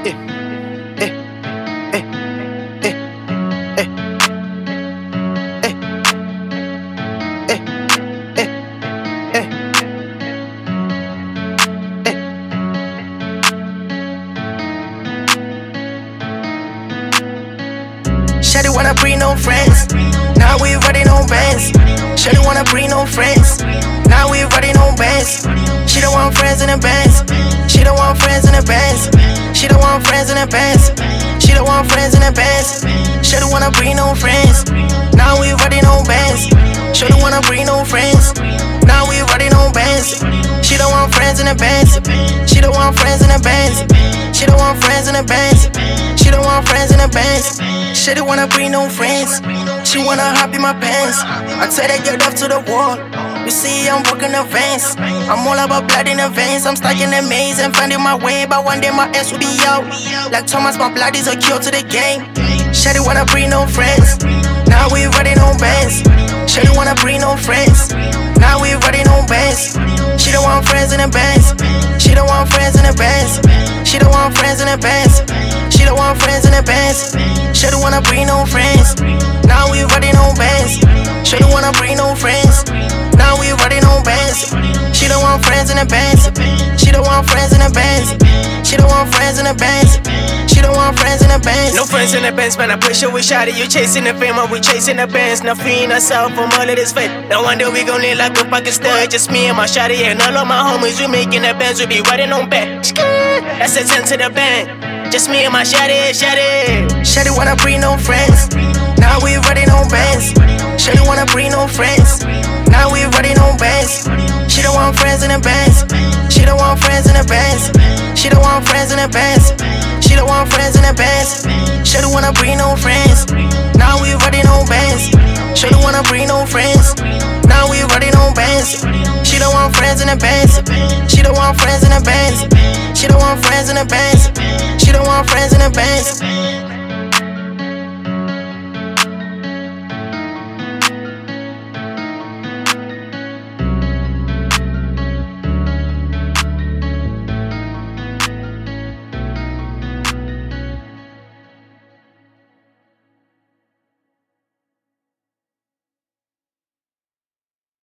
Shawty wanna bring no friends, now we riding on bands. Shawty wanna bring no friends, now we riding on bands. She don't want friends in the bands, she don't want friends in the bands, she don't want friends in the bands, she don't want friends in the bands. Shawty wanna bring no friends, now we riding on bands. Shawty wanna bring no friends, now we riding on bands. She don't want friends in the bands, she don't want friends in the bands, she don't want friends in the bands, she don't want friends in the bands. She don't wanna bring no friends, she wanna hop in my pants. I tell her get up to the wall, you see I'm walking the vans. I'm all about blood in the veins, I'm stuck in the maze and finding my way. But one day my ass will be out, like Thomas, my blood is a cure to the game. She don't wanna bring no friends, now we riding on bands. She don't wanna bring no friends, now we riding on bands. She don't want friends in the bands, she don't want friends in the bands, she don't want friends in the bands, she don't want friends in the bands. She don't wanna bring no friends, now we riding on bands. She don't wanna bring no friends, now we riding on bands. She don't want friends in the bands, she don't want friends in the bands, she don't want friends in the bands, she don't want friends in the bands. No friends in the bands, man, I push you with shawty. You chasing the fame or we chasing the bands. Now freeing ourselves from all of this fate. No wonder we gon' live like a fucking stud. Just me and my shawty and all of my homies. We making the bands, we be riding on back. That's a 10 to the band. Just me and my shawty. Shawty wanna bring no friends, now we riding on bands. Shawty wanna bring no friends, now we riding on bands. She don't want friends in the bands, she don't want friends in the bands, she don't want friends in the bands, she don't want friends in the bands. Shawty wanna bring no friends, now we riding on bands. Shawty wanna bring no friends, now we riding on bands. She don't want friends in the bands, she don't want friends in the bands, she don't want friends in the bands, she don't want friends in the bands.